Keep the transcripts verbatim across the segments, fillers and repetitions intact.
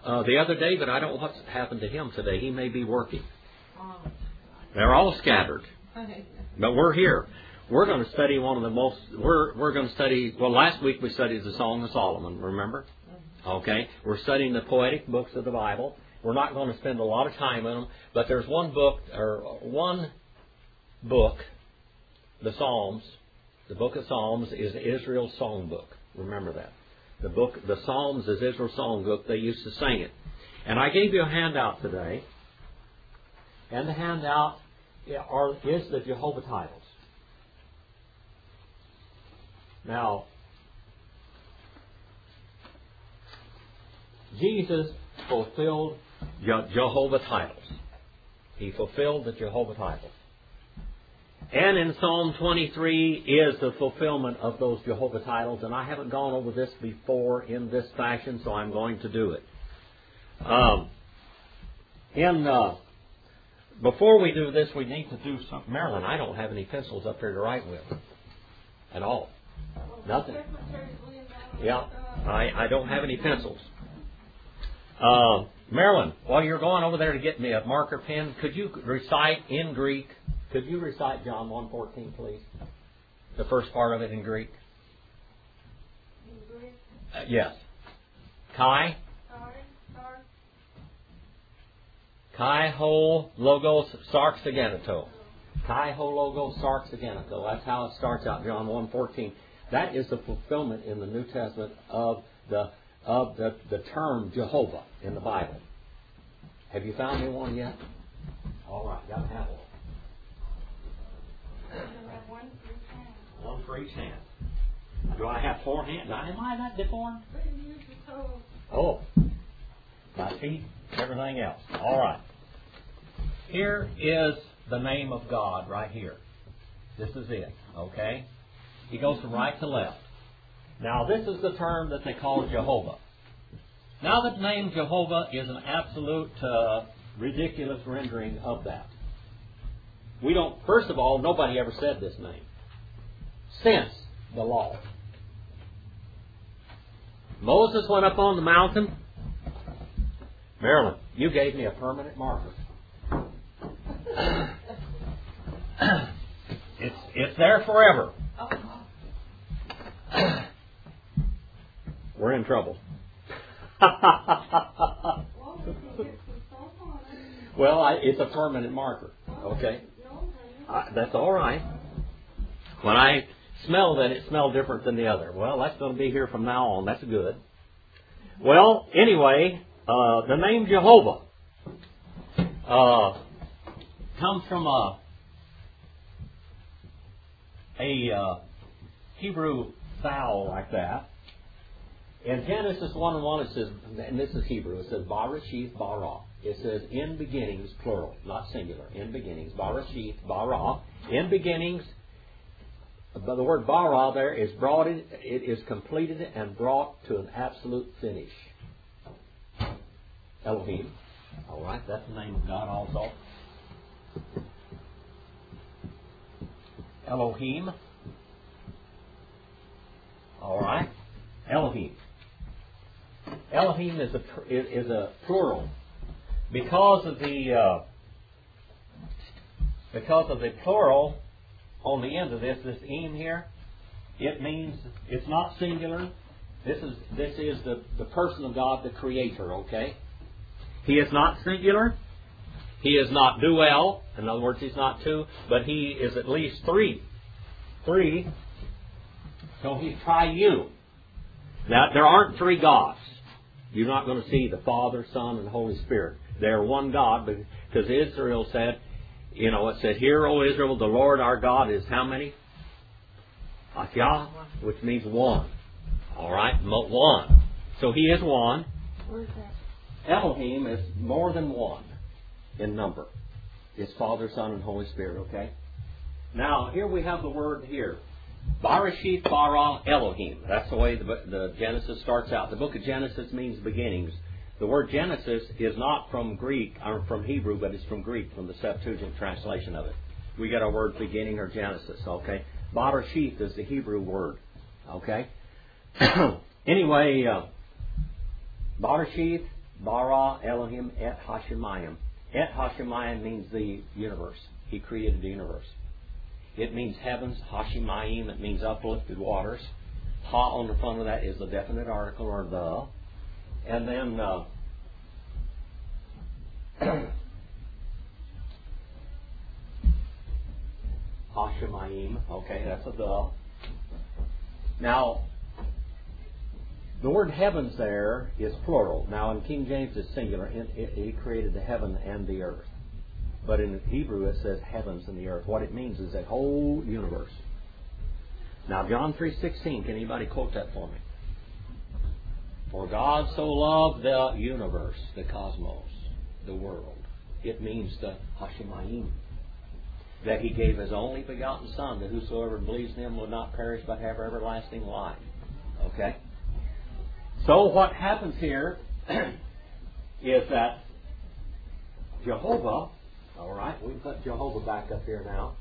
uh, the other day, but I don't know what's happened to him today. He may be working. They're all scattered. But we're here. We're going to study one of the most, we're, we're going to study, well, last week we studied the Song of Solomon, remember? Okay. We're studying the poetic books of the Bible. We're not going to spend a lot of time in them, but there's one book, or one book, the Psalms, the book of Psalms is Israel's songbook. Remember that. The book, the Psalms is Israel's songbook. They used to sing it. And I gave you a handout today, and the handout are, is the Jehovah titles. Now, Jesus fulfilled Je- Jehovah titles. He fulfilled the Jehovah titles. And in Psalm twenty-three is the fulfillment of those Jehovah titles. And I haven't gone over this before in this fashion, so I'm going to do it. Um, in uh, before we do this, we need to do something. Marilyn, I don't have any pencils up here to write with at all. Nothing. Yeah, I, I don't have any pencils. Uh, Marilyn, while you're going over there to get me a marker pen, could you recite in Greek, could you recite John one fourteen, please? The first part of it in Greek. In Greek? Uh, yes. Kai. Kai ho logos sarxageneto. Kai ho logos sarxageneto. That's how it starts out, John one fourteen. That is the fulfillment in the New Testament of the of the, the term Jehovah in the Bible. Have you found me one yet? All right, got to have one. One for each hand. One for each hand. Do I have four hands? Am I that deformed? Use the toes. Oh, my feet, everything else. All right. Here is the name of God right here. This is it. Okay. He goes from right to left. Now, this is the term that they call Jehovah. Now, the name Jehovah is an absolute uh, ridiculous rendering of that. We don't, first of all, nobody ever said this name since the law. Moses went up on the mountain. Marilyn, you gave me a permanent marker. It's, it's there forever. We're in trouble. Well, I, it's a permanent marker. Okay? I, that's all right. When I smell that, it smelled different than the other. Well, that's going to be here from now on. That's good. Well, anyway, uh, the name Jehovah uh, comes from a, a uh, Hebrew vowel like that. In Genesis one and one, it says, and this is Hebrew, it says, Barashith bara. It says, in beginnings, plural, not singular. In beginnings, Barashith bara. In beginnings, but the word bara there is brought in, it is completed and brought to an absolute finish. Elohim. All right, that's the name of God also. Elohim. All right. Elohim. Elohim is a is a plural because of the uh, because of the plural on the end of this this im here. It means it's not singular. This is this is the the person of God, the Creator. Okay. He is not singular. He is not dual. In other words, he's not two, but he is at least three. Three. So he's triune. Now, there aren't three gods. You're not going to see the Father, Son, and Holy Spirit. They're one God, because Israel said, you know, it said, "Hear, O Israel, the Lord our God is how many? Ahyah, which means one. All right, one. So he is one. Where's that? Elohim is more than one in number. It's Father, Son, and Holy Spirit, okay? Now, here we have the word here. Barashith bara Elohim. That's the way the, the Genesis starts out. The book of Genesis means beginnings. The word Genesis is not from Greek or from Hebrew, but it's from Greek, from the Septuagint translation of it. We get our word beginning or Genesis, okay? Barashith is the Hebrew word, okay? Anyway, uh, Barashith, Bara Elohim et Hashemayim. Et Hashemayim means the universe. He created the universe. It means heavens. Hashemayim, it means uplifted waters. Ha on the front of that is the definite article, or the. And then uh, Hashemayim, okay, that's a the. Now, the word heavens there is plural. Now, in King James it's singular. He created the heaven and the earth. But in Hebrew it says heavens and the earth. What it means is that whole universe. Now, John three sixteen, can anybody quote that for me? For God so loved the universe, the cosmos, the world. It means the Hashemayim. That He gave His only begotten Son, that whosoever believes in Him will not perish but have everlasting life. Okay? So what happens here is that Jehovah, all right, we can put Jehovah back up here now.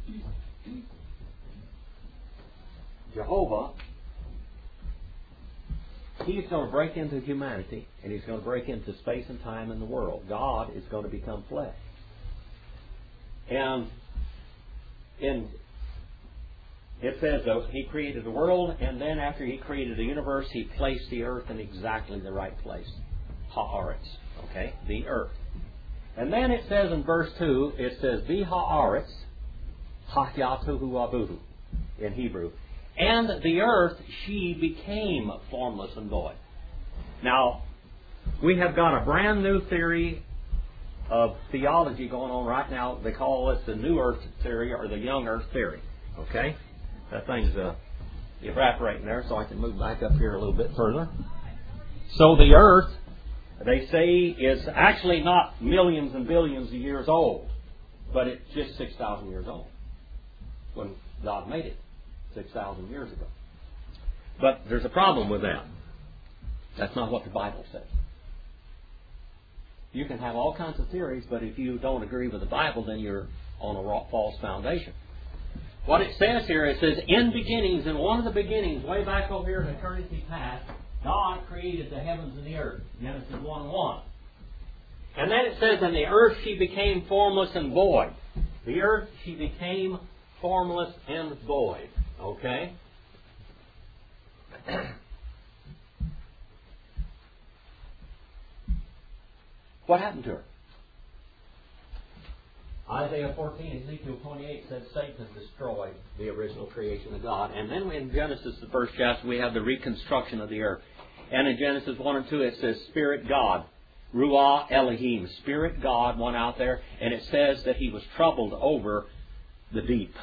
Jehovah, He's going to break into humanity, and He's going to break into space and time in the world. God is going to become flesh. And in it says that He created the world, and then after He created the universe, He placed the earth in exactly the right place. Haaretz. Okay? The earth. And then it says in verse two, it says, Vi haaretz hahyatuhu abuhu in Hebrew. And the earth, she became formless and void. Now, we have got a brand new theory of theology going on right now. They call this the New Earth theory, or the Young Earth theory. Okay? That thing's uh, evaporating there, so I can move back up here a little bit further. So the earth, they say, is actually not millions and billions of years old, but it's just six thousand years old when God made it six thousand years ago. But there's a problem with that. That's not what the Bible says. You can have all kinds of theories, but if you don't agree with the Bible, then you're on a false foundation. What it says here, it says, in beginnings, in one of the beginnings, way back over here in eternity past, God created the heavens and the earth. Genesis one and one. And then it says, and the earth she became formless and void. The earth she became formless and void. Okay? What happened to her? Isaiah fourteen, Ezekiel twenty-eight says Satan destroyed the original creation of God. And then in Genesis, the first chapter, we have the reconstruction of the earth. And in Genesis one and two, it says Spirit God, Ruah Elohim, Spirit God went out there, and it says that He was troubled over the deep.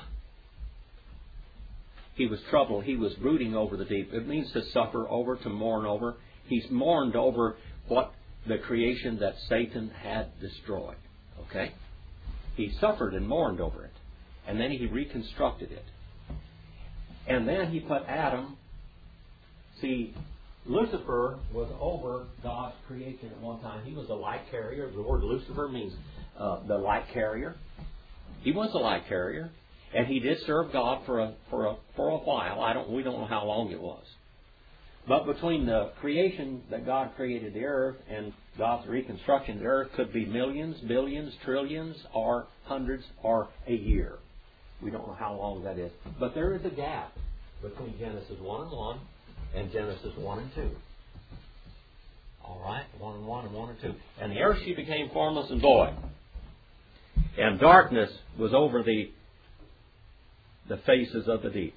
He was troubled. He was brooding over the deep. It means to suffer over, to mourn over. He's mourned over what the creation that Satan had destroyed. Okay? He suffered and mourned over it. And then He reconstructed it. And then He put Adam. See, Lucifer was over God's creation at one time. He was a light carrier. The word Lucifer means uh, the light carrier. He was a light carrier. And he did serve God for a for a for a while. I don't we don't know how long it was. But between the creation that God created the earth and God's reconstruction of the earth could be millions, billions, trillions, or hundreds, or a year. We don't know how long that is. But there is a gap between Genesis one and one and Genesis one and two. All right? one and one and one and two. And the earth she became formless and void. And darkness was over the the faces of the deep.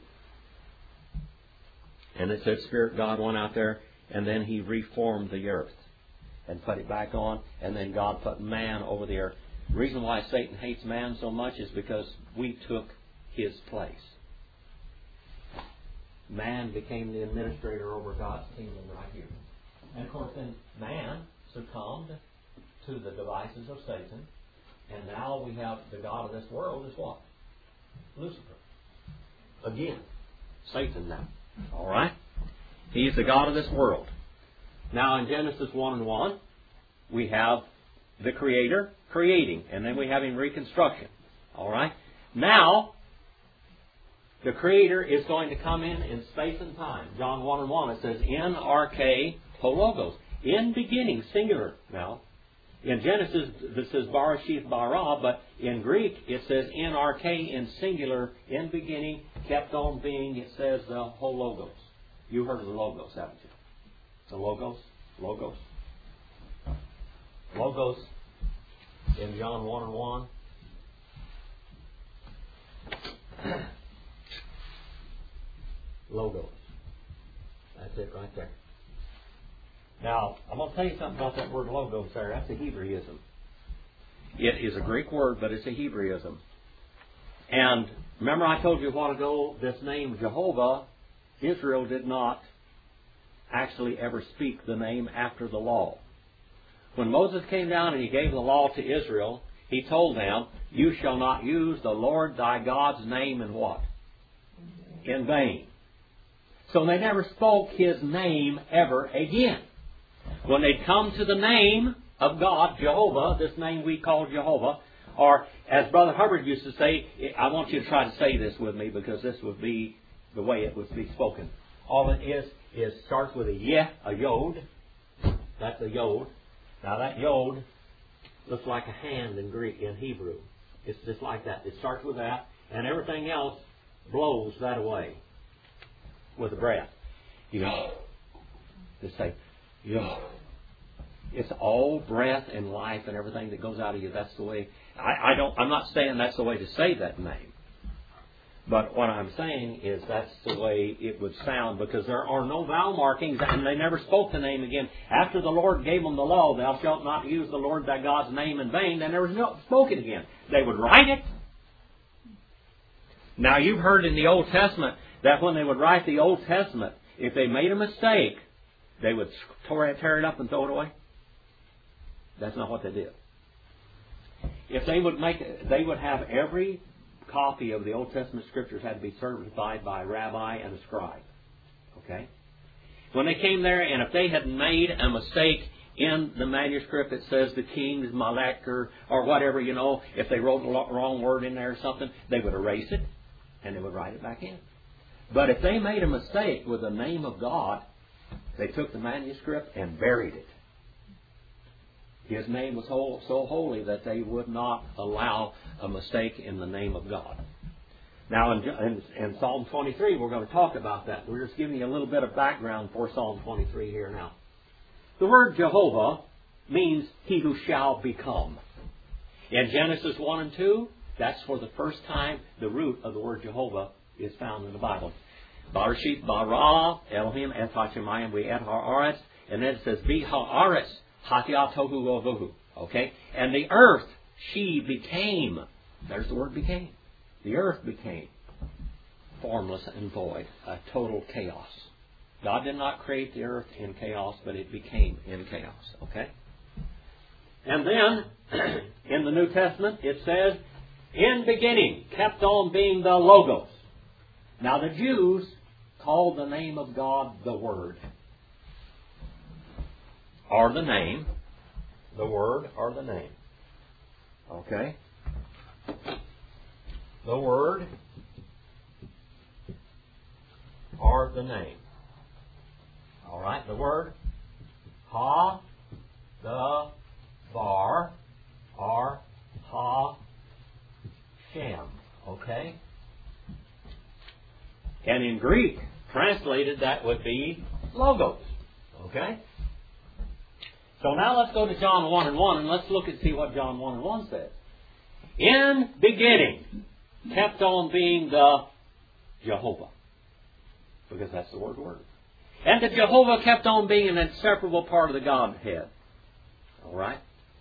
And it said Spirit God went out there, and then He reformed the earth and put it back on, and then God put man over the earth. The reason why Satan hates man so much is because we took his place. Man became the administrator over God's kingdom right here. And of course then man succumbed to the devices of Satan, and now we have the God of this world is what? Lucifer. Again, Satan now. All right? He's the God of this world. Now in Genesis one and one, we have the Creator creating, and then we have Him reconstruction. All right? Now, the Creator is going to come in in space and time. John one and one, it says, in arche ho logos. In beginning, singular now. In Genesis, this says Barashith bara, but in Greek it says N R K in singular, in beginning, kept on being, it says the whole Logos. You heard of the Logos, haven't you? The Logos? Logos? Logos in John one and one. Logos. That's it right there. Now, I'm going to tell you something about that word logos there. That's a Hebraism. It is a Greek word, but it's a Hebraism. And remember I told you a while ago, this name Jehovah, Israel did not actually ever speak the name after the law. When Moses came down and he gave the law to Israel, he told them, you shall not use the Lord thy God's name in what? In vain. So they never spoke His name ever again. When they'd come to the name of God, Jehovah, this name we call Jehovah, or as Brother Hubbard used to say, I want you to try to say this with me because this would be the way it would be spoken. All it is, is starts with a yeh, a yod. That's a yod. Now that yod looks like a hand in Greek, in Hebrew. It's just like that. It starts with that, and everything else blows that away with a breath. Yo. Just say, yo. It's all breath and life and everything that goes out of you. That's the way. I, I don't. I'm not saying that's the way to say that name. But what I'm saying is that's the way it would sound, because there are no vowel markings, and they never spoke the name again. After the Lord gave them the law, thou shalt not use the Lord thy God's name in vain, they never spoke it again. They would write it. Now you've heard in the Old Testament that when they would write the Old Testament, if they made a mistake, they would tear it up and throw it away. That's not what they did. If they would make, they would have every copy of the Old Testament Scriptures had to be certified by a rabbi and a scribe. Okay? When they came there, and if they had made a mistake in the manuscript, it says the king's Malek or, or whatever, you know, if they wrote the wrong word in there or something, they would erase it and they would write it back in. But if they made a mistake with the name of God, they took the manuscript and buried it. His name was so holy that they would not allow a mistake in the name of God. Now, in, in, in Psalm twenty-three, we're going to talk about that. We're just giving you a little bit of background for Psalm twenty-three here now. The word Jehovah means He who shall become. In Genesis one and two, that's for the first time the root of the word Jehovah is found in the Bible. Barashith bara Elohim et haShemayim ve'et ha'aretz, and then it says v'ha'aretz Hatiyah tohu vohu. Okay? And the earth, she became. There's the word became. The earth became formless and void. A total chaos. God did not create the earth in chaos, but it became in chaos. Okay? And then, in the New Testament, it says, in beginning, kept on being the Logos. Now the Jews called the name of God the Word. Or the name, the word or the name. Okay? The word or the name. Alright, the word ha, the, bar, or ha, shem. Okay? And in Greek, translated, that would be logos. Okay? So now let's go to John one and one, and let's look and see what John one and one says. In beginning, kept on being the Jehovah. Because that's the word word. And the Jehovah kept on being an inseparable part of the Godhead. Alright?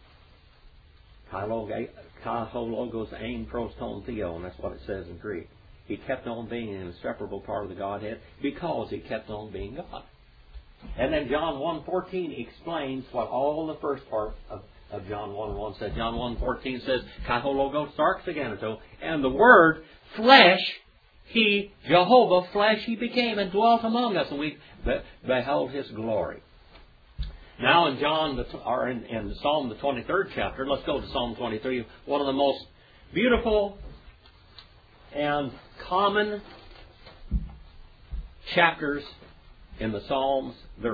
Kahologos ein proston theo, and that's what it says in Greek. He kept on being an inseparable part of the Godhead because He kept on being God. And then John one fourteen explains what all the first part of, of John one one said. John one fourteen says, Kahologos sarxaganato, and the Word, flesh, He, Jehovah, flesh, He became and dwelt among us, and we beheld His glory. Now in John, the, or in, in Psalm the twenty-third chapter, let's go to Psalm twenty-three, one of the most beautiful and common chapters in the Psalms there is.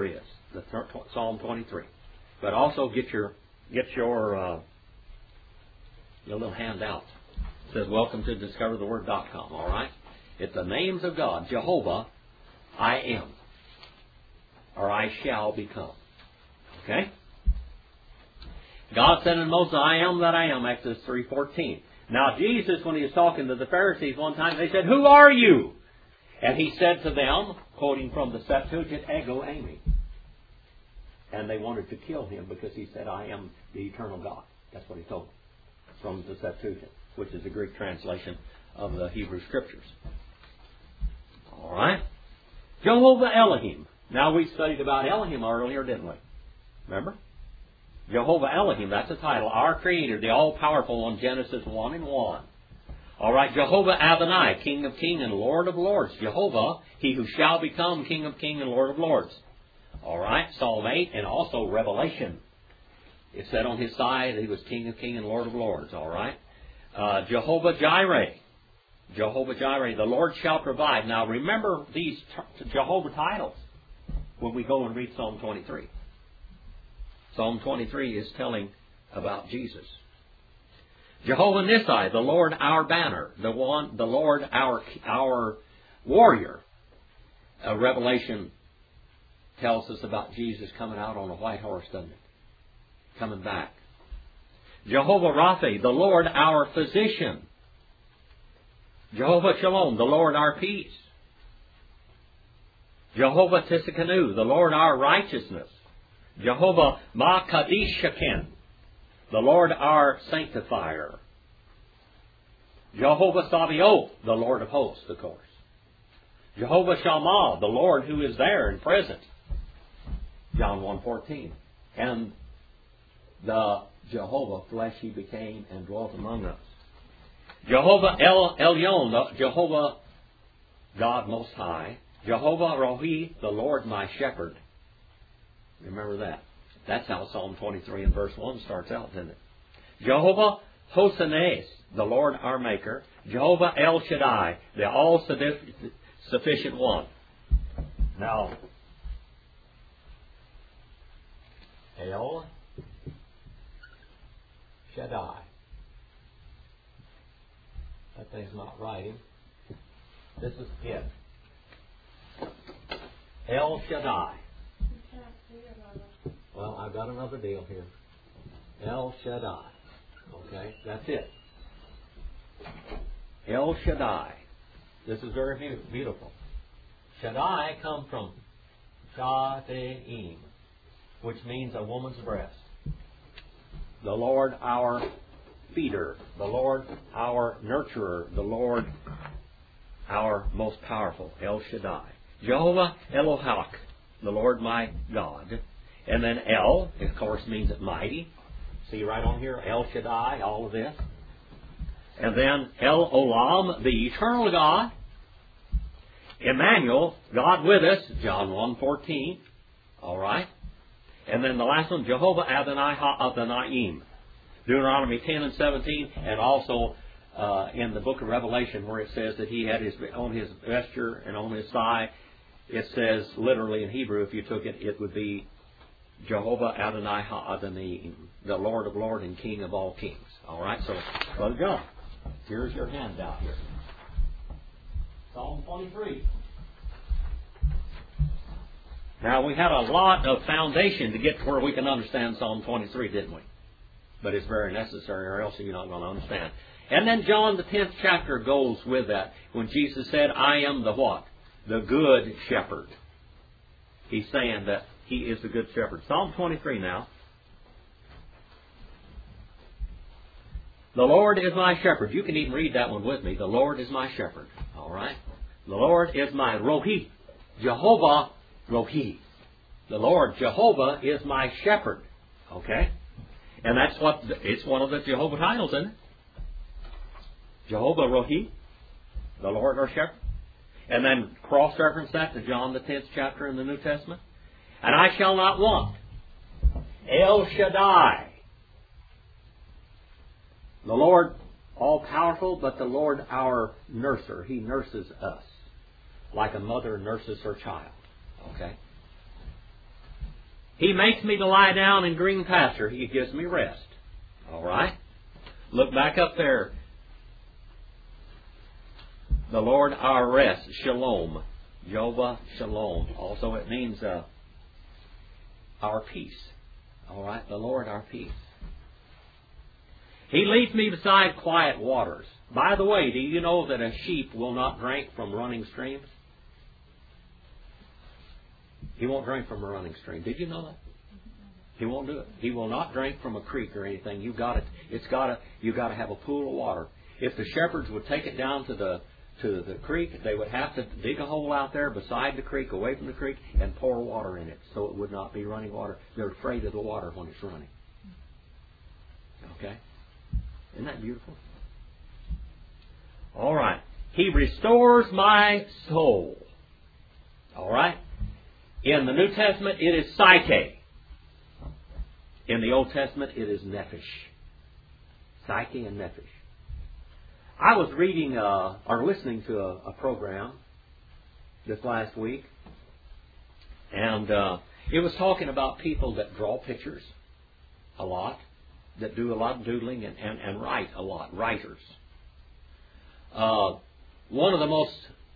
the Psalm twenty-three. But also get your get your uh, your little handout. It says welcome to discover the word dot com. All right. It's the names of God. Jehovah, I am, or I shall become. Okay. God said in Moses, I am that I am, Exodus three fourteen. Now Jesus, when he was talking to the Pharisees one time, they said, who are you? And he said to them, quoting from the Septuagint, ego eimi. And they wanted to kill him because he said, I am the eternal God. That's what he told them from the Septuagint, which is the Greek translation of the Hebrew Scriptures. All right. Jehovah Elohim. Now we studied about Elohim earlier, didn't we? Remember? Jehovah Elohim, that's the title. Our Creator, the all-powerful one, Genesis one and one. All right, Jehovah Adonai, King of Kings and Lord of Lords. Jehovah, He who shall become King of Kings and Lord of Lords. All right, Psalm eight, and also Revelation. It said on His side He was King of Kings and Lord of Lords. All right. Uh, Jehovah Jireh. Jehovah Jireh, the Lord shall provide. Now remember these t- Jehovah titles when we go and read Psalm twenty-three. Psalm twenty-three is telling about Jesus. Jehovah Nissi, the Lord our banner, the one, the Lord our our warrior. Uh, Revelation tells us about Jesus coming out on a white horse, doesn't it? Coming back. Jehovah Rapha, the Lord our physician. Jehovah Shalom, the Lord our peace. Jehovah Tisikanu, the Lord our righteousness. Jehovah Makadishaken, the Lord our sanctifier. Jehovah Sabaoth, the Lord of hosts, of course. Jehovah Shammah, the Lord who is there and present. John one fourteen. And the Jehovah flesh He became and dwelt among us. Jehovah El Elyon, Jehovah God Most High. Jehovah Rohi, the Lord my shepherd. Remember that. That's how Psalm twenty-three and verse one starts out, isn't it? Jehovah Hosanes, the Lord our Maker. Jehovah El Shaddai, the all-sufficient one. Now, El Shaddai. That thing's not writing. This is it. El Shaddai. Well, I've got another deal here. El Shaddai. Okay, that's it. El Shaddai. This is very beautiful. Shaddai comes from Shadeim, which means a woman's breast. The Lord our feeder. The Lord our nurturer. The Lord our most powerful. El Shaddai. Jehovah Elohak, the Lord my God. And then El, of course, means mighty. See right on here, El Shaddai, all of this. And then El Olam, the eternal God. Emmanuel, God with us, John one fourteen. All right. And then the last one, Jehovah Adonai Ha'adonaiim. Deuteronomy ten and seventeen, and also uh, in the book of Revelation where it says that He had his on His vesture and on His thigh. It says literally in Hebrew, if you took it, it would be Jehovah Adonai Ha'adonai, the Lord of Lords and King of all kings. All right, so Brother John, here's your handout here. Psalm twenty-three. Now, we had a lot of foundation to get to where we can understand Psalm twenty-three, didn't we? But it's very necessary, or else you're not going to understand. And then John, the tenth chapter, goes with that. When Jesus said, I am the what? The good shepherd. He's saying that He is the good shepherd. Psalm twenty-three now. The Lord is my shepherd. You can even read that one with me. The Lord is my shepherd. All right? The Lord is my Rohi. Jehovah Rohi. The Lord, Jehovah, is my shepherd. Okay? And that's what, it's one of the Jehovah titles, isn't it? Jehovah Rohi. The Lord our shepherd. And then cross-reference that to John the tenth chapter in the New Testament. And I shall not want. El Shaddai. The Lord all-powerful, but the Lord our nurser. He nurses us like a mother nurses her child. Okay? He makes me to lie down in green pasture. He gives me rest. All right? Look back up there. The Lord our rest. Shalom. Jehovah Shalom. Also it means uh, our peace. All right? The Lord our peace. He leads me beside quiet waters. By the way, do you know that a sheep will not drink from running streams? He won't drink from a running stream. Did you know that? He won't do it. He will not drink from a creek or anything. You got it. It's got to. You got to have a pool of water. If the shepherds would take it down to the to the creek, they would have to dig a hole out there beside the creek, away from the creek, and pour water in it, so it would not be running water. They're afraid of the water when it's running. Okay, isn't that beautiful? All right. He restores my soul. All right. In the New Testament, it is psyche. In the Old Testament, it is nephesh. Psyche and nephesh. I was reading uh, or listening to a, a program this last week, and uh, it was talking about people that draw pictures a lot, that do a lot of doodling and, and, and write a lot, writers. Uh, one of the most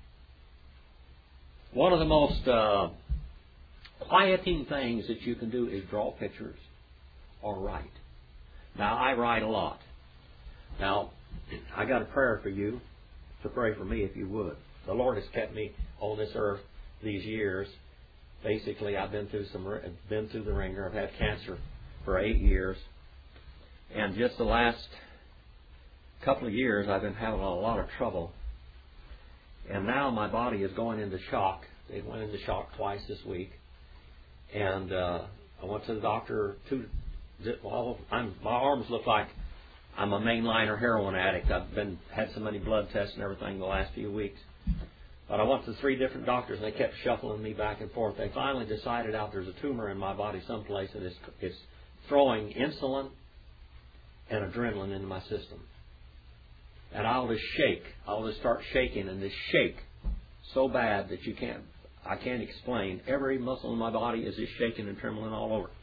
one of the most uh, quieting things that you can do is draw pictures or write. Now, I write a lot. Now, I got a prayer for you to pray for me if you would. The Lord has kept me on this earth these years. Basically, I've been through some been through the ringer. I've had cancer for eight years, and just the last couple of years, I've been having a lot of trouble. And now my body is going into shock. It went into shock twice this week, and uh, I went to the doctor. Two, well, I'm, my arms look like I'm a mainliner heroin addict. I've been had so many blood tests and everything the last few weeks. But I went to three different doctors, and they kept shuffling me back and forth. They finally decided out there's a tumor in my body someplace, and it's, it's throwing insulin and adrenaline into my system. And I'll just shake. I'll just start shaking, and just shake so bad that you can't, I can't explain. Every muscle in my body is just shaking and trembling all over.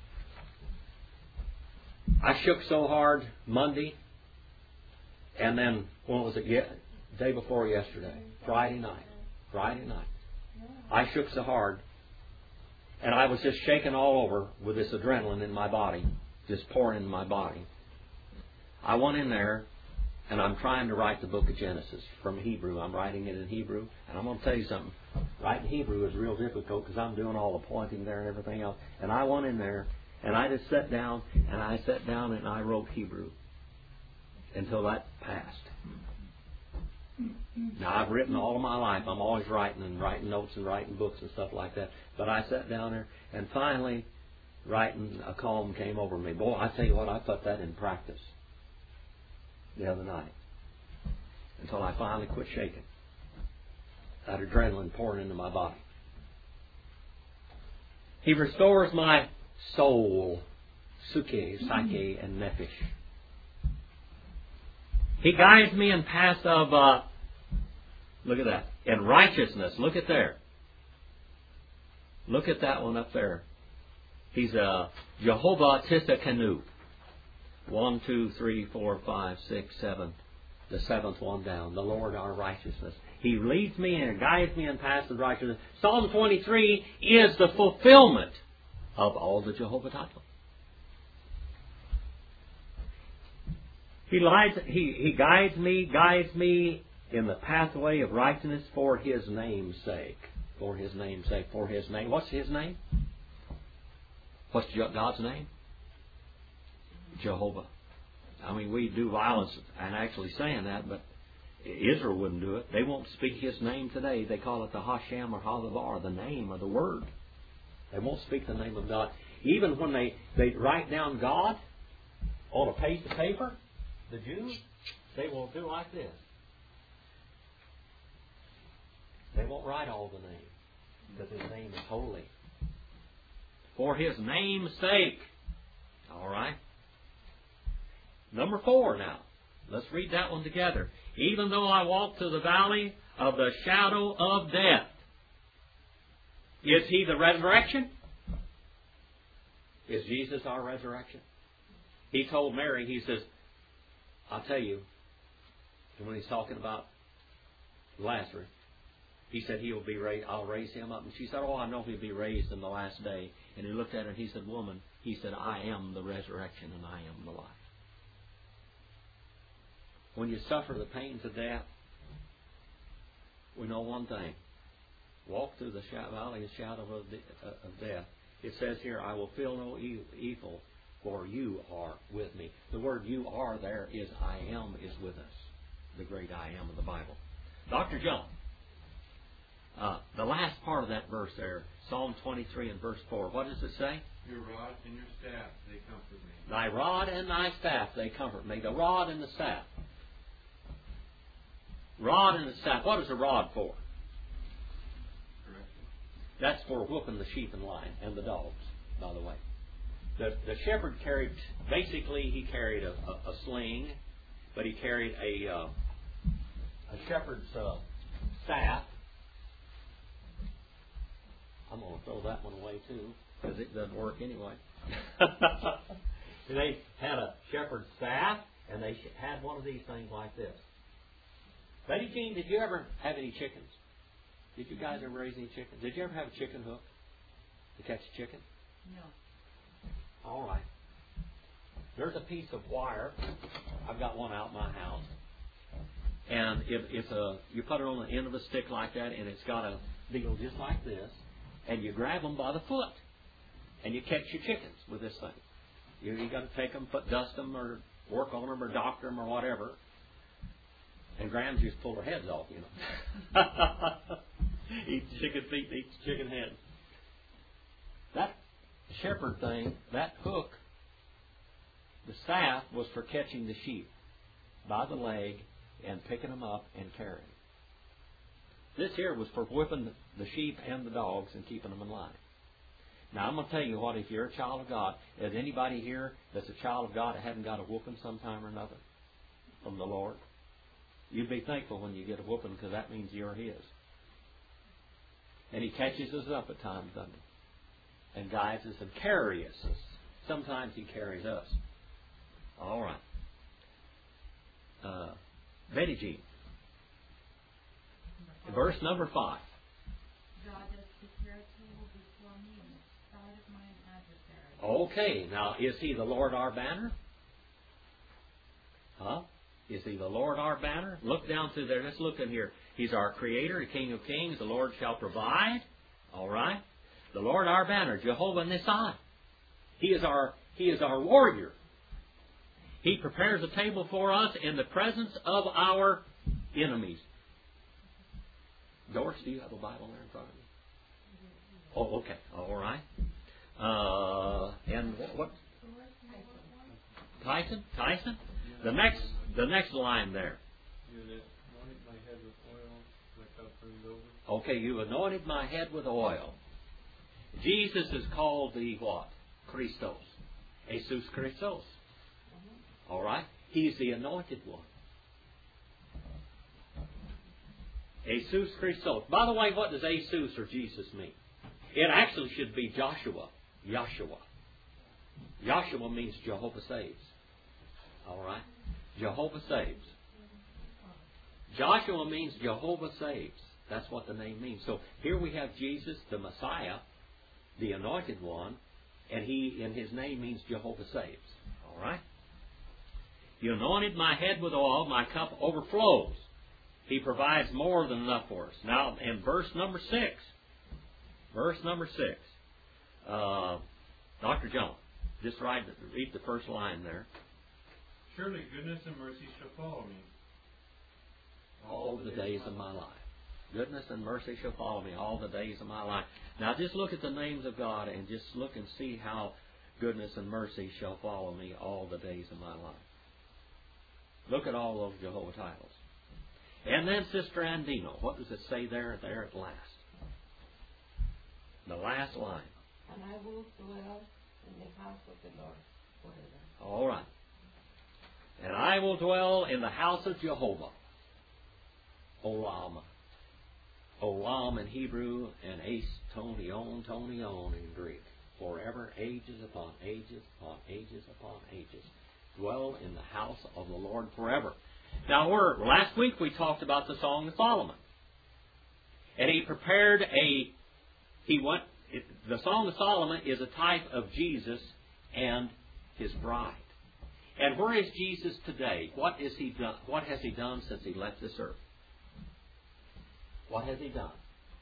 I shook so hard Monday, and then, when was it? Yeah, day before yesterday, Friday night. Friday night. I shook so hard, and I was just shaking all over with this adrenaline in my body, just pouring into my body. I went in there, and I'm trying to write the book of Genesis from Hebrew. I'm writing it in Hebrew, and I'm going to tell you something. Writing Hebrew is real difficult because I'm doing all the pointing there and everything else. And I went in there, and I just sat down, and I sat down, and I wrote Hebrew until that passed. Now, I've written all of my life. I'm always writing and writing notes and writing books and stuff like that. But I sat down there, and finally, writing, a calm came over me. Boy, I tell you what, I put that in practice the other night until I finally quit shaking. That adrenaline pouring into my body. He restores my soul, suke, psyche, and nephesh. He guides me in paths of, uh, look at that, in righteousness. Look at there. Look at that one up there. He's a uh, Jehovah Tiskanu. One, two, three, four, five, six, seven. The seventh one down. The Lord our righteousness. He leads me and guides me in paths of righteousness. Psalm twenty-three is the fulfillment of all the Jehovah titles. He, lies, he, he guides me, guides me in the pathway of righteousness for His name's sake. For His name's sake. For His name. What's His name? What's God's name? Jehovah. I mean, we do violence and actually saying that, but Israel wouldn't do it. They won't speak His name today. They call it the Hashem or Hadavar, the name or the word. They won't speak the name of God. Even when they, they write down God on a piece of paper, the Jews, they won't do like this. They won't write all the names, because His name is holy. For His name's sake. All right? Number four now. Let's read that one together. Even though I walk through the valley of the shadow of death. Is He the resurrection? Is Jesus our resurrection? He told Mary, he says, I'll tell you, and when he's talking about Lazarus, he said, he'll be raised, I'll raise him up. And she said, oh, I know he'll be raised in the last day. And he looked at her and he said, woman, he said, I am the resurrection and I am the life. When you suffer the pains of death, we know one thing. Walk through the valley of shadow of death. It says here, I will feel no evil, for you are with me. The word you are there is I am is with us. The great I am of the Bible. Doctor John, uh, the last part of that verse there, Psalm twenty-three and verse four, what does it say? Your rod and your staff, they comfort me. Thy rod and thy staff, they comfort me. The rod and the staff. Rod and the staff. What is a rod for? That's for whooping the sheep and lion and the dogs, by the way. The, the shepherd carried, basically he carried a, a, a sling, but he carried a, uh, a shepherd's uh, staff. I'm going to throw that one away too, because it doesn't work anyway. They had a shepherd's staff, and they had one of these things like this. Betty Jean, did you ever have any chickens? Did you guys ever raise any chickens? Did you ever have a chicken hook to catch a chicken? No. All right. There's a piece of wire. I've got one out in my house. And if it's a, you put it on the end of a stick like that, and it's got a deal just like this, and you grab them by the foot, and you catch your chickens with this thing. You you got to take them, put dust them, or work on them, or doctor them, or whatever. And Grams used to pull their heads off, you know. Eat chicken feet, eat chicken head. That shepherd thing, that hook, the staff was for catching the sheep by the leg and picking them up and carrying. This here was for whipping the sheep and the dogs and keeping them in line. Now I'm going to tell you what, if you're a child of God, is anybody here that's a child of God that hasn't got a whooping sometime or another from the Lord? You'd be thankful when you get a whooping, because that means you're His. And He catches us up at times, doesn't He? And guides us and carries us. Sometimes He carries us. All right. Uh, Betty Jean. Verse number five. God does prepare a table before me in the sight of my adversaries. Okay, now is He the Lord our banner? Huh? Is He the Lord our banner? Look down through there. Let's look in here. He's our Creator, the King of Kings. The Lord shall provide. All right. The Lord our banner, Jehovah Nissi. He is our He is our warrior. He prepares a table for us in the presence of our enemies. Doris, do you have a Bible there in front of you? Oh, okay. All right. Uh, and what? what? Tyson? Tyson? The next, the next line there. You anointed my head with oil, my cup runneth over. Okay, you anointed my head with oil. Jesus is called the what? Christos. Jesus Christos. All right? He's the anointed one. Jesus Christos. By the way, what does Jesus or Jesus mean? It actually should be Joshua. Yahshua. Yahshua means Jehovah saves. All right? Jehovah saves. Joshua means Jehovah saves. That's what the name means. So here we have Jesus, the Messiah, the anointed one, and he, in His name, means Jehovah saves. All right? You anointed my head with oil, my cup overflows. He provides more than enough for us. Now, in verse number six, verse number six, uh, Doctor John, just read, read the first line there. Surely goodness and mercy shall follow me all the days of my life. Goodness and mercy shall follow me all the days of my life. Now just look at the names of God and just look and see how goodness and mercy shall follow me all the days of my life. Look at all those Jehovah titles. And then Sister Andino, what does it say there, there at last? The last line. And I will dwell in the house of the Lord forever. All right. And I will dwell in the house of Jehovah. Olam. Olam in Hebrew and Ace Tonion, Tonion in Greek. forever, ages upon ages upon ages upon ages. Dwell in the house of the Lord forever. Now, we're, last week we talked about the Song of Solomon. And he prepared a, he went, it, the Song of Solomon is a type of Jesus and his bride. And where is Jesus today? What is he done? What has he done since he left this earth? What has he done?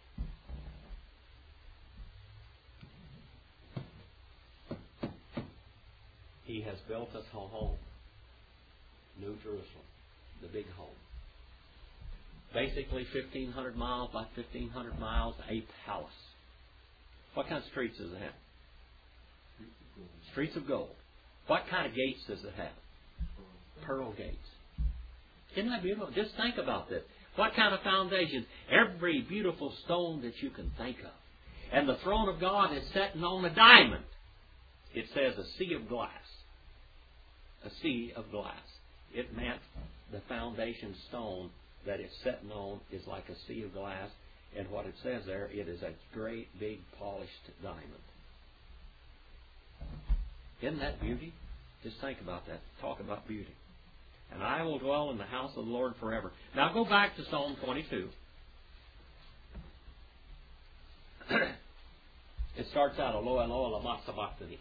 He has built us a home. New Jerusalem. The big home. Basically fifteen hundred miles by fifteen hundred miles, a palace. What kind of streets does it have? Streets of gold. What kind of gates does it have? Pearl gates. Isn't that beautiful? Just think about this. What kind of foundations? Every beautiful stone that you can think of. And the throne of God is set on a diamond. It says a sea of glass. A sea of glass. It meant the foundation stone that it's setting on is like a sea of glass. And what it says there, it is a great big polished diamond. Isn't that beauty? Just think about that. Talk about beauty. And I will dwell in the house of the Lord forever. Now go back to Psalm twenty-two. It starts out, Elo, Elo, lama sabachthani.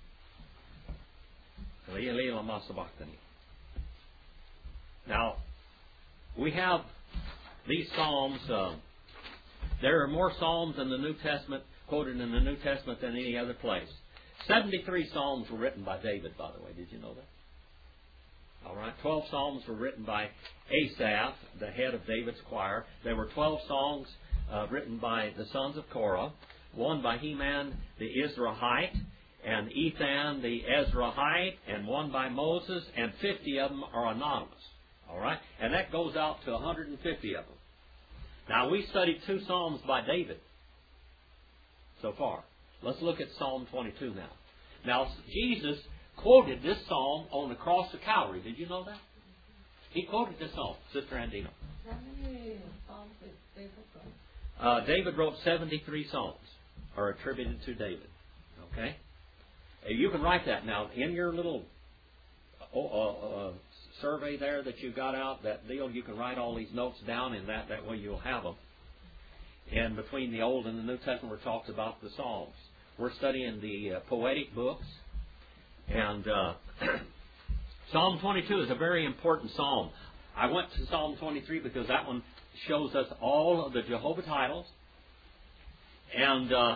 Eli, Eli, lama sabachthani. Now, we have these Psalms. Uh, there are more Psalms in the New Testament, quoted in the New Testament, than any other place. seventy-three Psalms were written by David, by the way. Did you know that? All right. twelve Psalms were written by Asaph, the head of David's choir. There were twelve songs uh, written by the sons of Korah. One by Heman the Israelite, and Ethan the Ezrahite, and one by Moses, and fifty of them are anonymous. All right? And that goes out to one hundred fifty of them. Now, we studied two Psalms by David so far. Let's look at Psalm twenty-two now. Now, Jesus quoted this psalm on the cross of Calvary. Did you know that? He quoted this psalm, Sister Andina. How many psalms did David write? Uh, David wrote seventy-three psalms, are attributed to David. Okay? Uh, you can write that now in your little uh, uh, survey there that you got out, that deal. You can write all these notes down in that. That way you'll have them. And between the Old and the New Testament, we're talking about the Psalms. We're studying the uh, poetic books. And uh, Psalm twenty-two is a very important psalm. I went to Psalm twenty-three because that one shows us all of the Jehovah titles. And uh,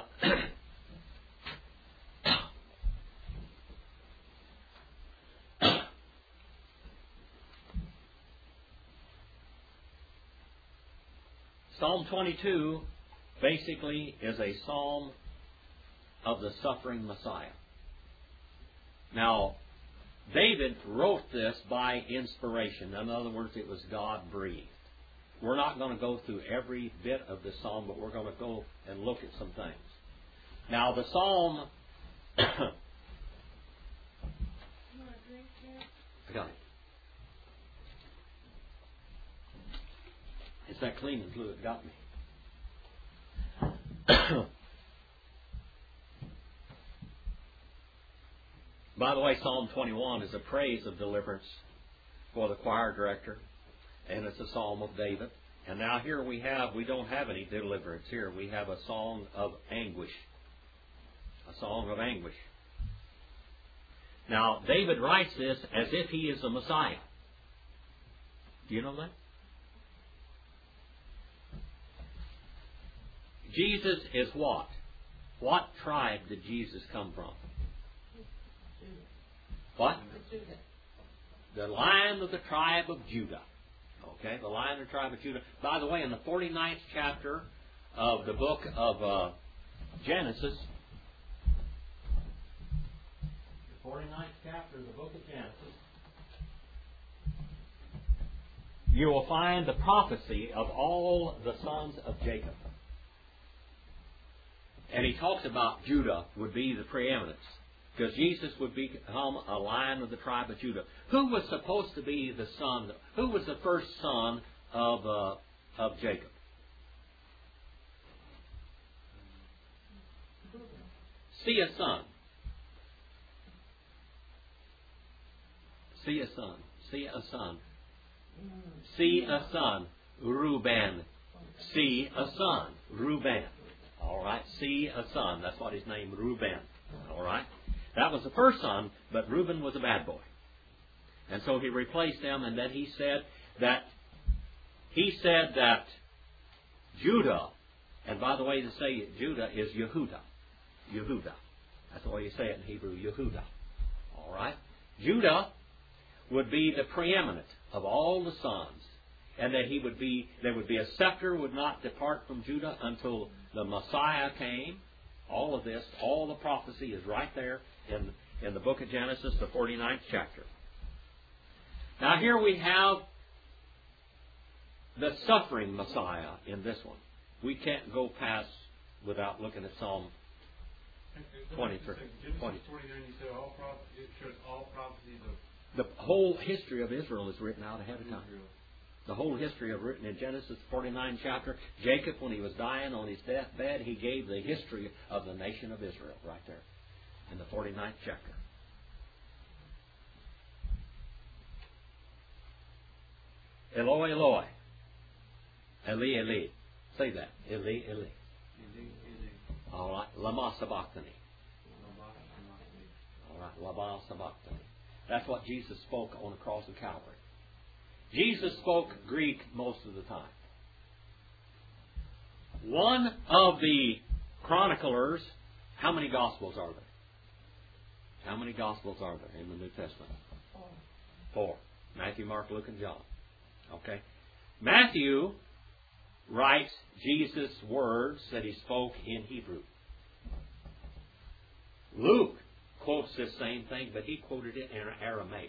Psalm twenty-two basically is a psalm of the suffering Messiah. Now, David wrote this by inspiration. In other words, it was God-breathed. We're not going to go through every bit of the psalm, but we're going to go and look at some things. Now, the psalm... I got it. It's that cleaning fluid got me. By the way, Psalm twenty-one is a praise of deliverance for the choir director, and it's a psalm of David. And now here we have, we don't have any deliverance here. We have a song of anguish. A song of anguish. Now, David writes this as if he is the Messiah. Do you know that? Jesus is what? What tribe did Jesus come from? What? The Lion of the tribe of Judah. Okay, the Lion of the tribe of Judah. By the way, in the forty-ninth chapter of the book of uh, Genesis, the forty-ninth chapter of the book of Genesis, you will find the prophecy of all the sons of Jacob. And he talks about Judah would be the preeminence. Because Jesus would become a Lion of the tribe of Judah. Who was supposed to be the son? Who was the first son of uh, of Jacob? See a son. See a son. See a son. See a son. Reuben. See a son. Reuben. All right. See a son. That's what his name, Reuben. All right. That was the first son, but Reuben was a bad boy. And so he replaced him, and then he said that he said that Judah, and by the way to say Judah is Yehudah. Yehudah. That's the way you say it in Hebrew, Yehudah. All right. Judah would be the preeminent of all the sons, and that he would be there would be a scepter would not depart from Judah until the Messiah came. All of this, all the prophecy is right there in in the book of Genesis, the forty-ninth chapter. Now here we have the suffering Messiah in this one. We can't go past without looking at Psalm twenty-three. Genesis forty-nine, you said all prophecies, it shows all prophecies of the whole history of Israel is written out ahead of time. Israel. The whole history of written in Genesis forty-nine chapter. Jacob, when he was dying on his deathbed, he gave the history of the nation of Israel right there in the forty-ninth chapter. Eloi, Eloi. Eli, Eli. Say that. Eli, Eli. Eli, Eli. All right. Lama sabachthani. Lama sabachthani. All right. Lama sabachthani. That's what Jesus spoke on the cross of Calvary. Jesus spoke Greek most of the time. One of the chroniclers, how many Gospels are there? How many Gospels are there in the New Testament? Four. Four. Matthew, Mark, Luke, and John. Okay. Matthew writes Jesus' words that he spoke in Hebrew. Luke quotes this same thing, but he quoted it in Aramaic.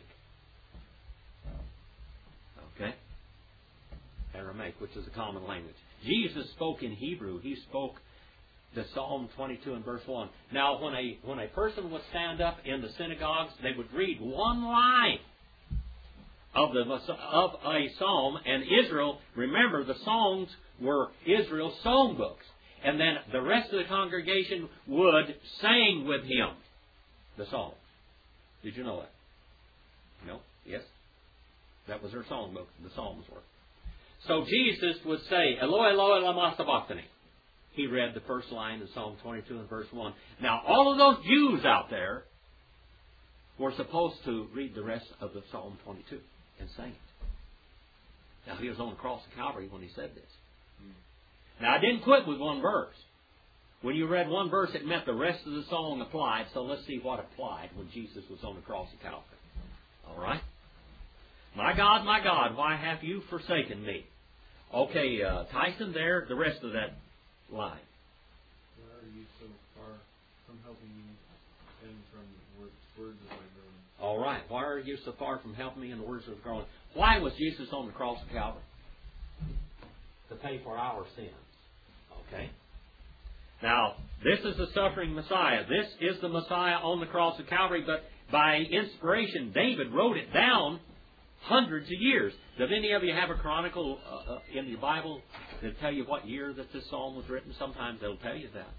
Okay? Aramaic, which is a common language. Jesus spoke in Hebrew. He spoke the Psalm twenty-two and verse one. Now, when a when a person would stand up in the synagogues, they would read one line of the of a psalm, and Israel, remember, the Psalms were Israel's song books. And then the rest of the congregation would sing with him the psalm. Did you know that? No? Yes? That was her song book, the Psalms were. So Jesus would say, Eloi, Eloi, lama sabachthani. He read the first line of Psalm twenty-two and verse one. Now, all of those Jews out there were supposed to read the rest of the Psalm twenty-two and sing it. Now, he was on the cross of Calvary when he said this. Now, I didn't quit with one verse. When you read one verse, it meant the rest of the song applied. So let's see what applied when Jesus was on the cross of Calvary. All right? My God, my God, why have you forsaken me? Okay, uh, Tyson, there, the rest of that line. Why are you so far from helping me and from words, words of my groaning? All right, why are you so far from helping me in the words of groaning? Why was Jesus on the cross of Calvary? To pay for our sins. Okay? Now, this is the suffering Messiah. This is the Messiah on the cross of Calvary, but by inspiration, David wrote it down hundreds of years. Does any of you have a chronicle uh, in your Bible that tell you what year that this psalm was written? Sometimes they'll tell you that.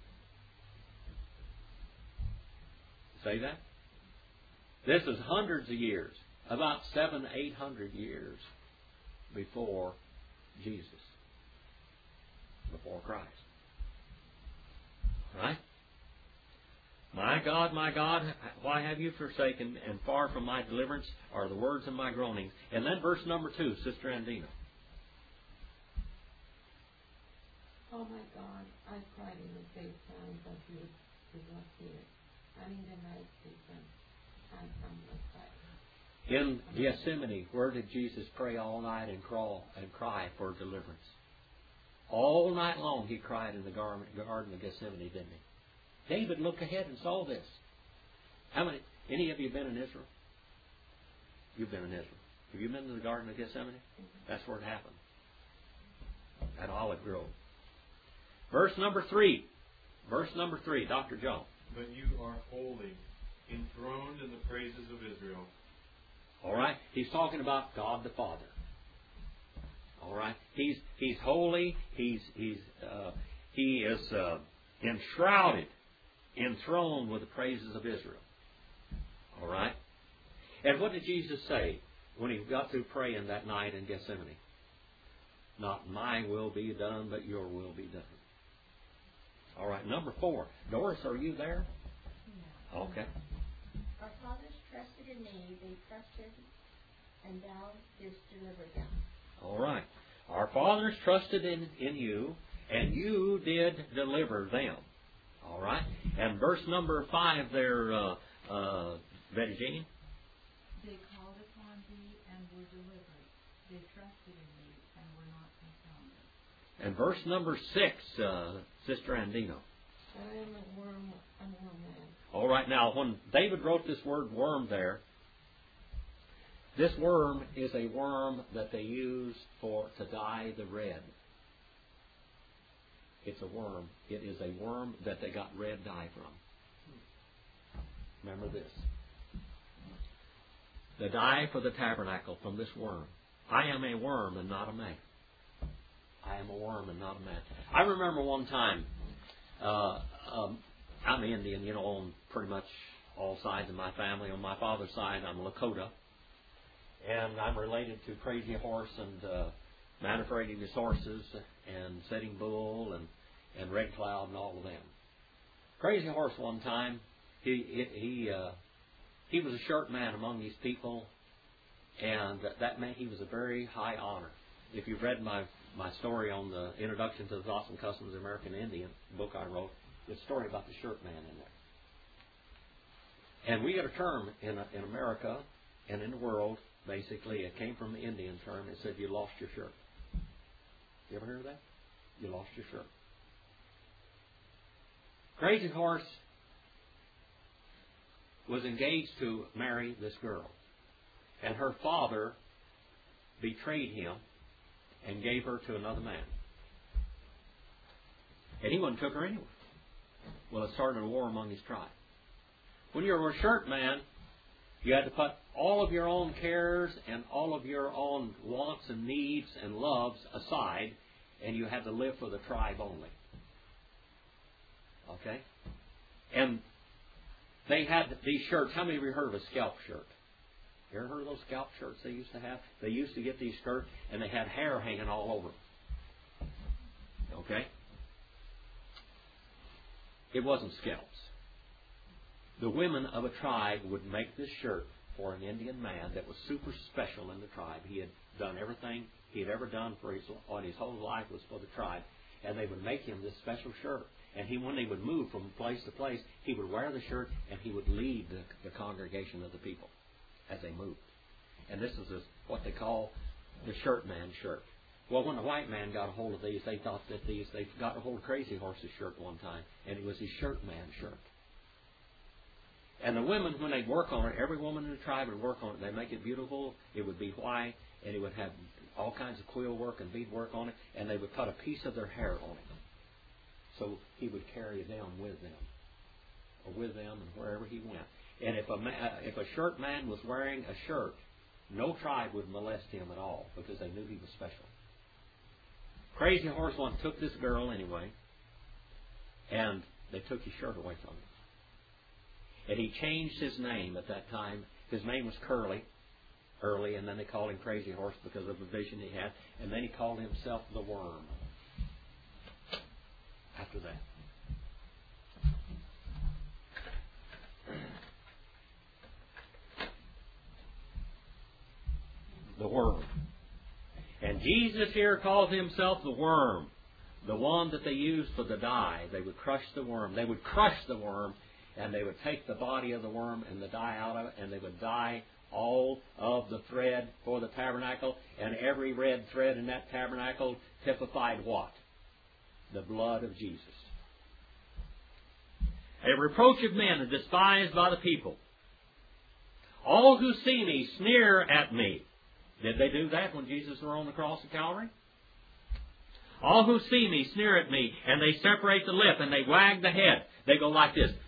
Say that? This is hundreds of years, about seven, eight hundred years before Jesus, before Christ. Right? My God, my God, why have you forsaken, and far from my deliverance are the words of my groanings. And then verse number two, Sister Andina. Oh my God, I cried in the daytime, but you did not hear. And in the night season, and from the sight. In Gethsemane, where did Jesus pray all night and crawl and cry for deliverance? All night long he cried in the Garden of Gethsemane, didn't he? David looked ahead and saw this. How many? Any of you been in Israel? You've been in Israel. Have you been to the Garden of Gethsemane? That's where it happened. At Olive Grove. Verse number three. Verse number three, Doctor John. But you are holy, enthroned in the praises of Israel. All right? He's talking about God the Father. All right? He's He's holy. He's He's uh, He is uh, enshrouded enthroned with the praises of Israel. All right? And what did Jesus say when he got through praying that night in Gethsemane? Not my will be done, but your will be done. All right, number four. Doris, are you there? No. Okay. Our fathers trusted in thee, they trusted, and thou didst deliver them. All right. Our fathers trusted in, in you, and you did deliver them. All right. And verse number five there, uh, uh, Betty Jean. They called upon thee and were delivered. They trusted in thee and were not confounded. And verse number six, uh, Sister Andino. I am a worm, a worm man. All right. Now, when David wrote this word worm there, this worm is a worm that they use for to dye the red. It's a worm. It is a worm that they got red dye from. Remember this. The dye for the tabernacle from this worm. I am a worm and not a man. I am a worm and not a man. I remember one time, uh, um, I'm Indian, you know, on pretty much all sides of my family. On my father's side, I'm Lakota. And I'm related to Crazy Horse and uh, Man Afraid His Horses and Sitting Bull and, and Red Cloud and all of them. Crazy Horse one time, he he he, uh, he was a short man among these people, and that meant he was a very high honor. If you've read my, my story on the Introduction to the Thoughts and Customs of the American Indian book I wrote, it's a story about the shirt man in there. And we get a term in, in America and in the world. Basically, it came from the Indian term. It said, you lost your shirt. You ever heard of that? You lost your shirt. Crazy Horse was engaged to marry this girl. And her father betrayed him and gave her to another man. And he wouldn't took her anyway. Well, it started a war among his tribe. When you were a shirt man, you had to put all of your own cares and all of your own wants and needs and loves aside, and you had to live for the tribe only. Okay? And they had these shirts. How many of you heard of a scalp shirt? You ever heard of those scalp shirts they used to have? They used to get these skirts, and they had hair hanging all over them. Okay? It wasn't scalps. The women of a tribe would make this shirt for an Indian man that was super special in the tribe. He had done everything he had ever done for his, on his whole life was for the tribe. And they would make him this special shirt. And he, when they would move from place to place, he would wear the shirt and he would lead the, the congregation of the people as they moved. And this is a, what they call the shirt man shirt. Well, when the white man got a hold of these, they thought that these, they got a hold of Crazy Horse's shirt one time, and it was his shirt man shirt. And the women, when they'd work on it, every woman in the tribe would work on it. They'd make it beautiful. It would be white, and it would have all kinds of quill work and bead work on it, and they would cut a piece of their hair on it. So he would carry them with them, or with them and wherever he went. And if a, man, if a shirt man was wearing a shirt, no tribe would molest him at all because they knew he was special. Crazy Horse one took this girl anyway, and they took his shirt away from him. And he changed his name at that time. His name was Curly, early, and then they called him Crazy Horse because of the vision he had. And then he called himself the Worm after that. The Worm. And Jesus here calls himself the Worm, the one that they used for the dye. They would crush the worm. They would crush the worm, and they would take the body of the worm and the dye out of it, and they would dye all of the thread for the tabernacle, and every red thread in that tabernacle typified what? The blood of Jesus. A reproach of men and despised by the people. All who see me sneer at me. Did they do that when Jesus was on the cross of Calvary? All who see me sneer at me, and they separate the lip, and they wag the head. They go like this.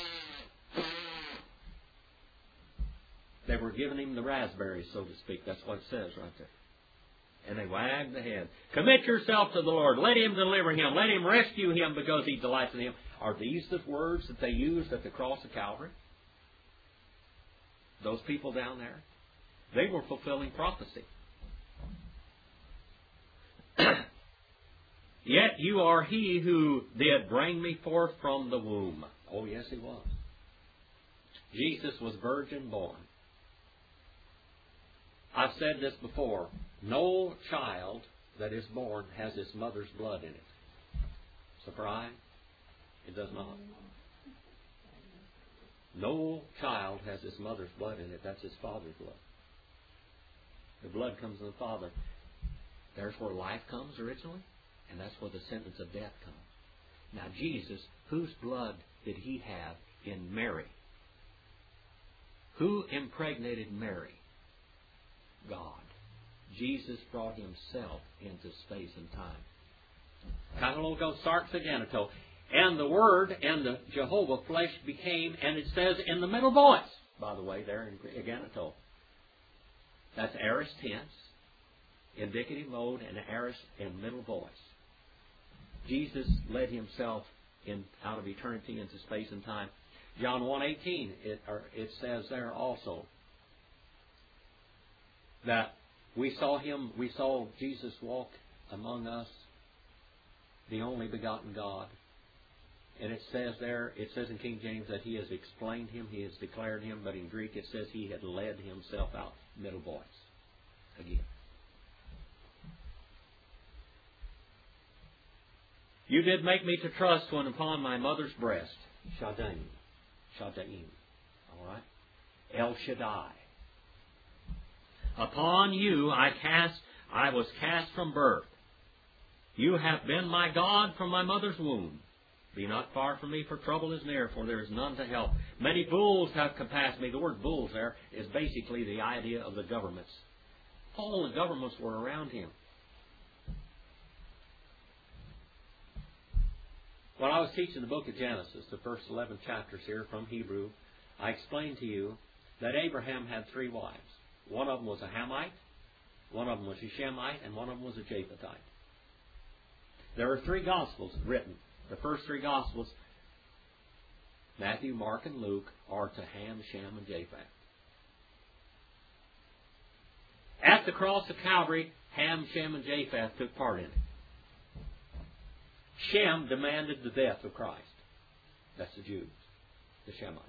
They were giving him the raspberries, so to speak. That's what it says right there. And they wag the head. Commit yourself to the Lord. Let him deliver him. Let him rescue him because he delights in him. Are these the words that they used at the cross of Calvary? Those people down there? They were fulfilling prophecy. Yet you are he who did bring me forth from the womb. Oh, yes, he was. Jesus was virgin born. I've said this before. No child that is born has its mother's blood in it. Surprise? It does not. No child has his mother's blood in it. That's his father's blood. The blood comes from the Father. There's where life comes originally, and that's where the sentence of death comes. Now Jesus, whose blood did he have in Mary? Who impregnated Mary? God. Jesus brought himself into space and time. Katalogos sarx aganato. And the Word and the Jehovah flesh became, and it says in the middle voice, by the way, there in aganato. That's aorist tense, indicative mode, and aorist in middle voice. Jesus led himself in out of eternity into space and time. John one eighteen, it, or it says there also that we saw him, we saw Jesus walk among us, the only begotten God. And it says there, it says in King James that he has explained him, he has declared him, but in Greek it says he had led himself out. Middle voice. Again. You did make me to trust when upon my mother's breast. Shadaim. Shadaim. All right? El Shaddai. Upon you I cast, I was cast from birth. You have been my God from my mother's womb. Be not far from me, for trouble is near, for there is none to help. Many bulls have compassed me. The word bulls there is basically the idea of the governments. All the governments were around him. When I was teaching the book of Genesis, the first eleven chapters here from Hebrew, I explained to you that Abraham had three wives. One of them was a Hamite, one of them was a Shemite, and one of them was a Japhethite. There are three Gospels written. The first three Gospels, Matthew, Mark, and Luke, are to Ham, Shem, and Japheth. At the cross of Calvary, Ham, Shem, and Japheth took part in it. Shem demanded the death of Christ. That's the Jews, the Shemites.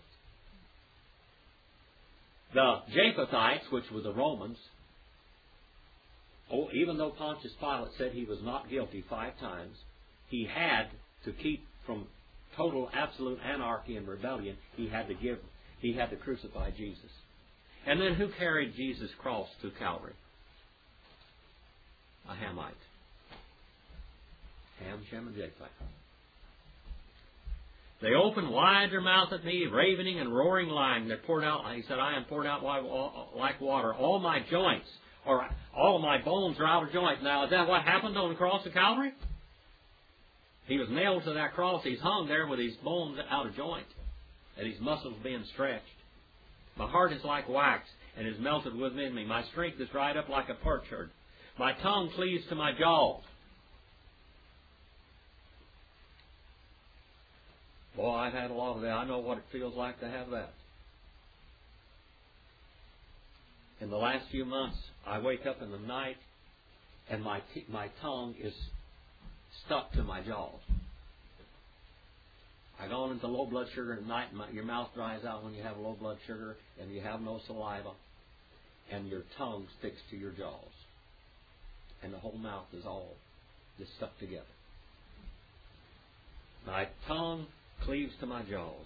The Japhethites, which were the Romans, oh, even though Pontius Pilate said he was not guilty five times, he had to keep from total, absolute anarchy and rebellion, he had to give, he had to crucify Jesus. And then who carried Jesus' cross to Calvary? A Hamite. Ham, Shem, and Japheth. They opened wide their mouth at me, ravening and roaring lying. They poured out, he said, I am poured out like water. All my joints, or all my bones are out of joint. Now, is that what happened on the cross of Calvary? He was nailed to that cross. He's hung there with his bones out of joint and his muscles being stretched. My heart is like wax and is melted within me. My strength is dried up like a potsherd. My tongue cleaves to my jaws. Boy, I've had a lot of that. I know what it feels like to have that. In the last few months, I wake up in the night and my t- my tongue is stuck to my jaws. I go into low blood sugar at night, and my, your mouth dries out when you have low blood sugar, and you have no saliva, and your tongue sticks to your jaws. And the whole mouth is all just stuck together. My tongue cleaves to my jaws.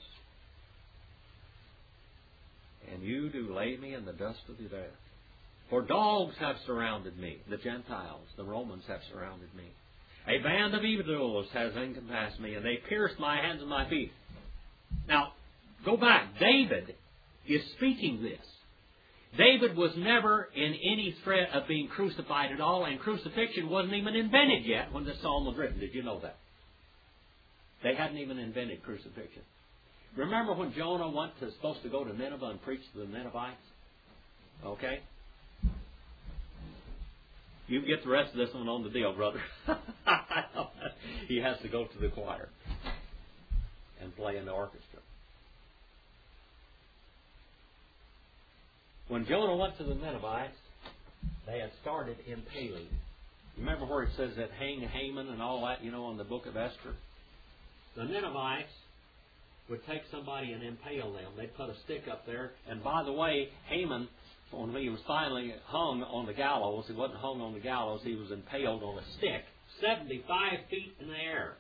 And you do lay me in the dust of the earth. For dogs have surrounded me, the Gentiles, the Romans have surrounded me. A band of evildoers has encompassed me, and they pierced my hands and my feet. Now, go back. David is speaking this. David was never in any threat of being crucified at all, and crucifixion wasn't even invented yet when the psalm was written. Did you know that? They hadn't even invented crucifixion. Remember when Jonah went to, supposed to go to Nineveh and preach to the Ninevites? Okay? You can get the rest of this one on the deal, brother. He has to go to the choir. and play in the orchestra. When Jonah went to the Ninevites, they had started impaling. Remember where it says that hang Haman and all that, you know, in the book of Esther? The Ninevites would take somebody and impale them. They'd put a stick up there. And by the way, Haman, when he was finally hung on the gallows, he wasn't hung on the gallows, he was impaled on a stick, seventy-five feet in the air.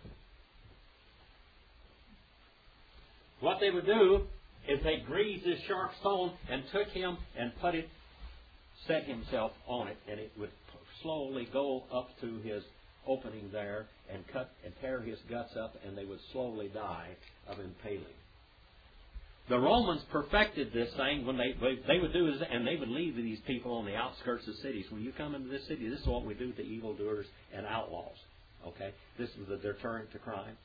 What they would do is they'd grease this sharp stone and took him and put it, set himself on it, and it would slowly go up to his opening there and cut and tear his guts up, and they would slowly die of impaling. The Romans perfected this thing when they they would do is, and they would leave these people on the outskirts of cities. When you come into this city, this is what we do to evildoers and outlaws. Okay, this is the deterrent to crime.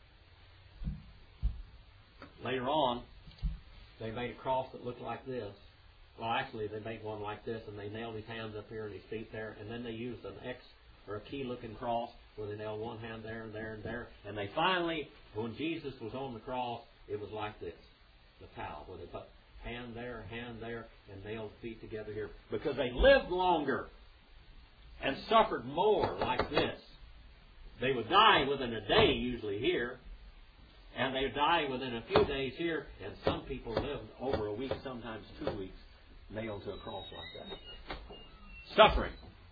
Later on, they made a cross that looked like this. Well, actually, they made one like this, and they nailed his hands up here and his feet there, and then they used an X or a key-looking cross where they nailed one hand there and there and there, and they finally, when Jesus was on the cross, it was like this, the towel, where they put hand there, hand there, and nailed feet together here, because they lived longer and suffered more like this. They would die within a day usually here, and they would die within a few days here, and some people lived over a week, sometimes two weeks, nailed to a cross like that. Suffering.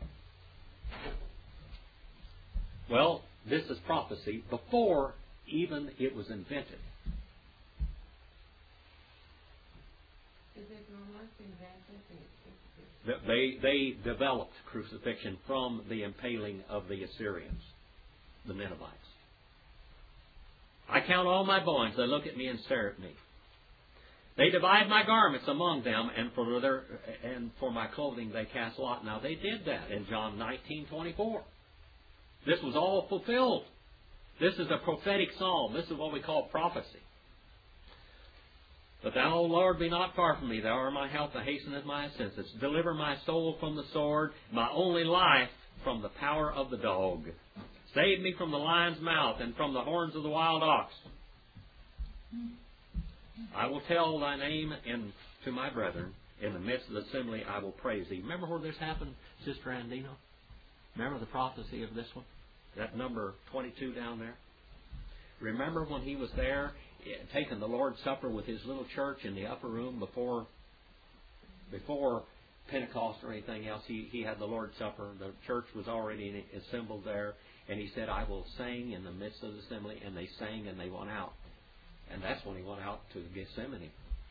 Well, this is prophecy before even it was invented. Is it not invented? They, they developed crucifixion from the impaling of the Assyrians, the Ninevites. I count all my bones. They look at me and stare at me. They divide my garments among them, and for their and for my clothing they cast lot. Now they did that in John nineteen twenty-four. This was all fulfilled. This is a prophetic psalm. This is what we call prophecy. But thou, O Lord, be not far from me. Thou art my help, thou hasteneth my assistance. Deliver my soul from the sword, my only life from the power of the dog. Save me from the lion's mouth and from the horns of the wild ox. I will tell thy name in, to my brethren. In the midst of the assembly I will praise thee. Remember where this happened, Sister Andino? Remember the prophecy of this one? That number twenty-two down there? Remember when he was there taking the Lord's Supper with his little church in the upper room before before Pentecost or anything else? He, he had the Lord's Supper. The church was already assembled there. And he said, I will sing in the midst of the assembly. And they sang and they went out. And that's when he went out to Gethsemane.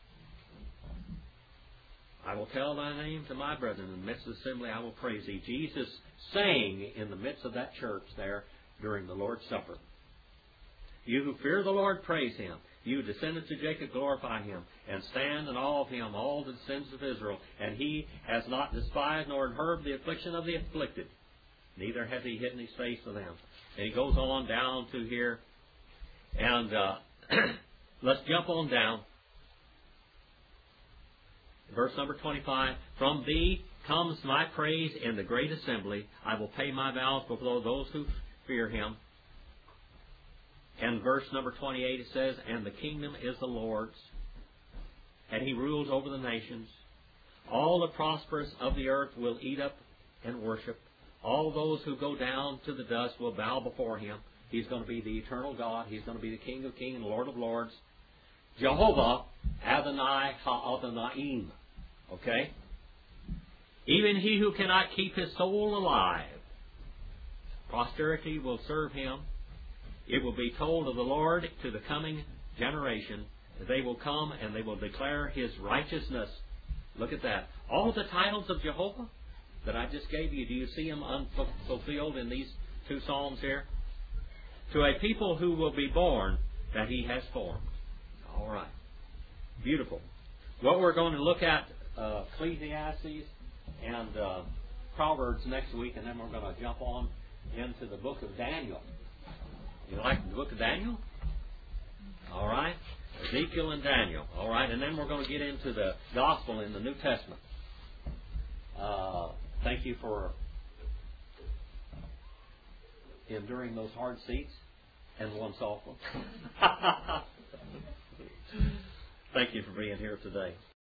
I will tell thy name to my brethren. In the midst of the assembly I will praise thee. Jesus sang in the midst of that church there during the Lord's Supper. You who fear the Lord, praise him. You descendants of Jacob, glorify him. And stand in awe of him, all the descendants of Israel. And he has not despised nor heard the affliction of the afflicted. Neither hath he hidden his face from them. And he goes on down to here. And uh, let's jump on down. Verse number twenty-five. From thee comes my praise in the great assembly. I will pay my vows before those who fear him. And verse number twenty-eight it says, and the kingdom is the Lord's, and he rules over the nations. All the prosperous of the earth will eat up and worship. All those who go down to the dust will bow before him. He's going to be the eternal God. He's going to be the King of kings and Lord of lords. Jehovah Adonai Ha'adonai. Okay? Even he who cannot keep his soul alive. Posterity will serve him. It will be told of the Lord to the coming generation. They will come and they will declare his righteousness. Look at that. All the titles of Jehovah that I just gave you, do you see them unfulfilled in these two psalms here? To a people who will be born that he has formed. All right. Beautiful. What we're going to look at, uh, Ecclesiastes and uh, Proverbs next week, and then we're going to jump on into the book of Daniel. You like the book of Daniel? All right. Ezekiel and Daniel. All right. And then we're going to get into the gospel in the New Testament. Uh, thank you for enduring those hard seats and one soft one. Thank you for being here today.